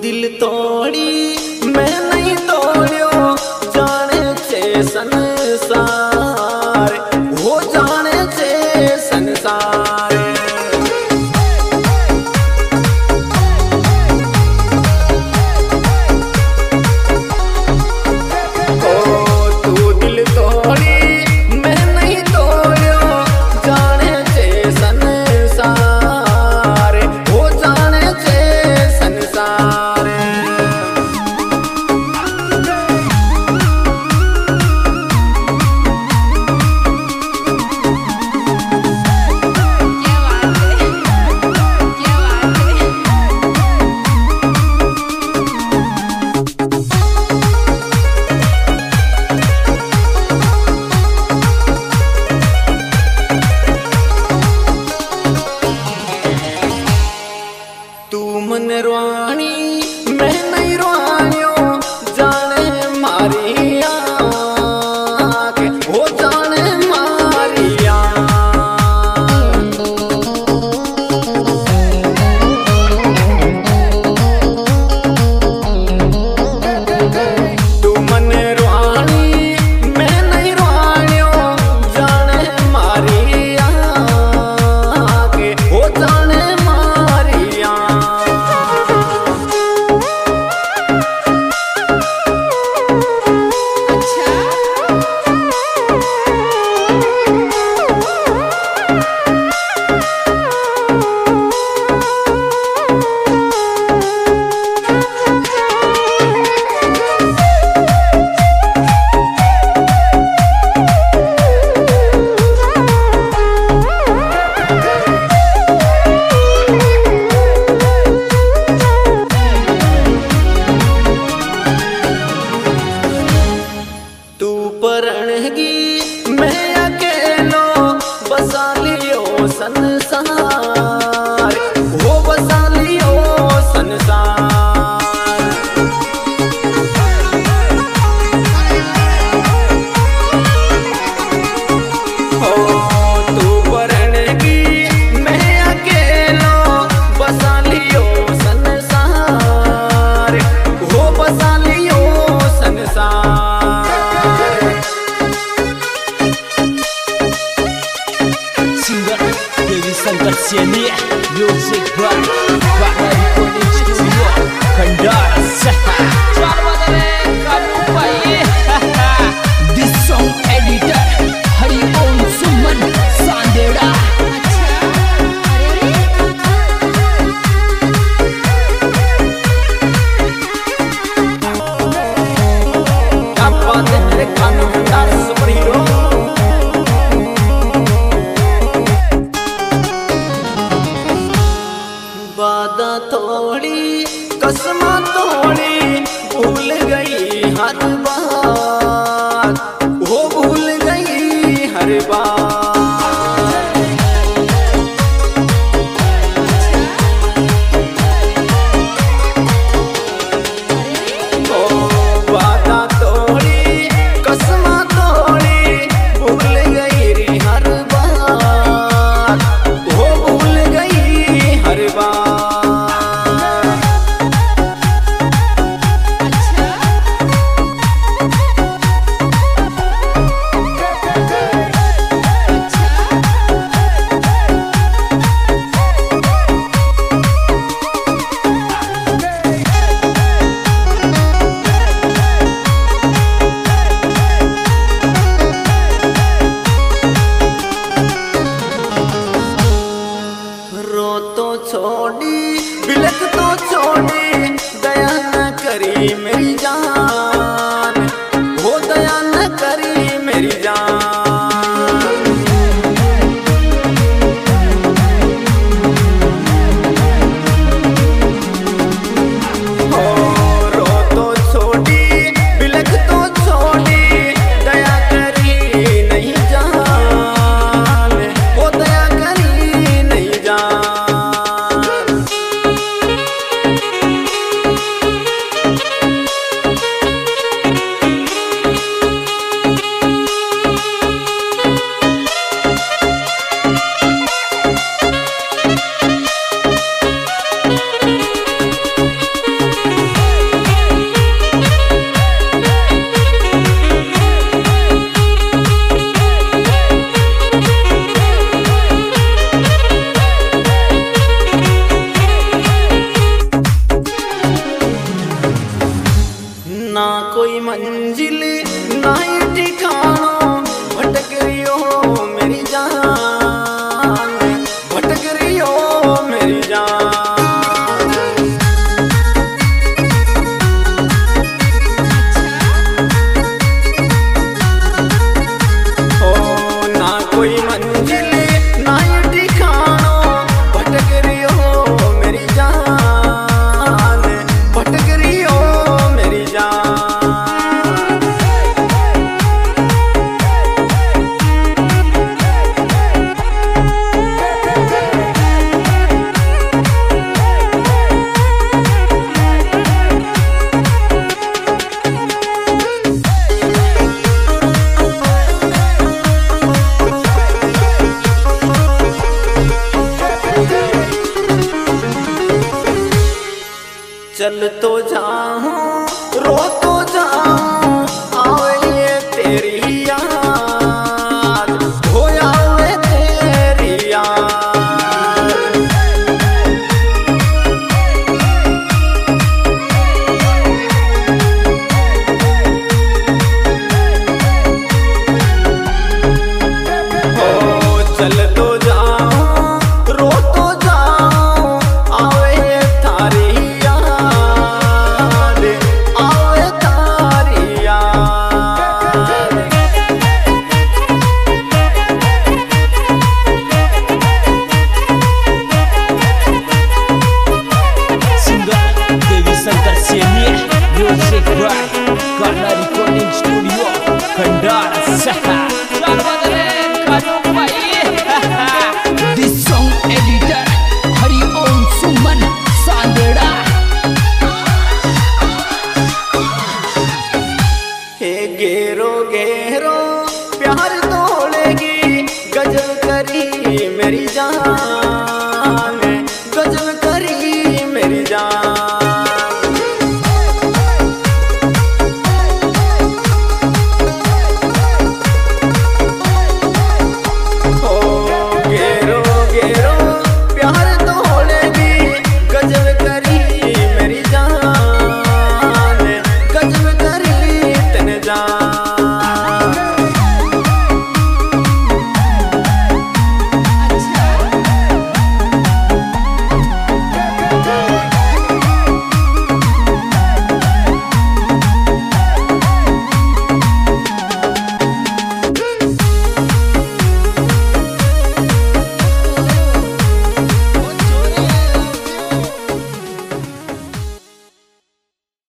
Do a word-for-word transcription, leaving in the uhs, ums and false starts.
दिल तोड़ी मैं नहीं तोड़ियो जाने छे संसार हो जाने छे संसार। ओ तू दिल तोड़ी मैं नहीं तोड़ियो जाने छे संसार हो जाने छे संसार। तू मन रुआणी मैं नहीं रुआणियो जाने मारी आँख हो जाने मारी आँख। तू मन रुआणी मैं नहीं रुआणियो जाने मारी आँख हो जाने मारी तू परणगी मैं अकेलो बसा लियो संसार हो बसा लियो संसार। हो तू परणगी मैं अकेलो बसा लियो संसार हो बसा लियो संसार। Dewi Sangkat Siani Music Bar Pak Recording Studio Kendal Selamat datang kamu baik. This song editor Hari Om Suman Sandera. Apa tener kamu tak superhero वादा थोड़ी कसमा तोड़ी भूल गई हर बात वो भूल गई हर बात। ओ वादा तोड़ी कसमा तोड़ी भूल गई री हर बात वो भूल गई हर बात। चल तो जाऊं रो तो जाऊं आवे ये तेरी याद हो आवे तेरी याद। हो चल तो जाऊं रो तो जाऊं आवे ये थारी Karena recording studio Kendara Sehat. Selamat datang Kanu Pai. This song editor Hari Om Suman Sandera. हे घेरो घेरो प्यार तोड़ेगी गजब करी मेरी जान।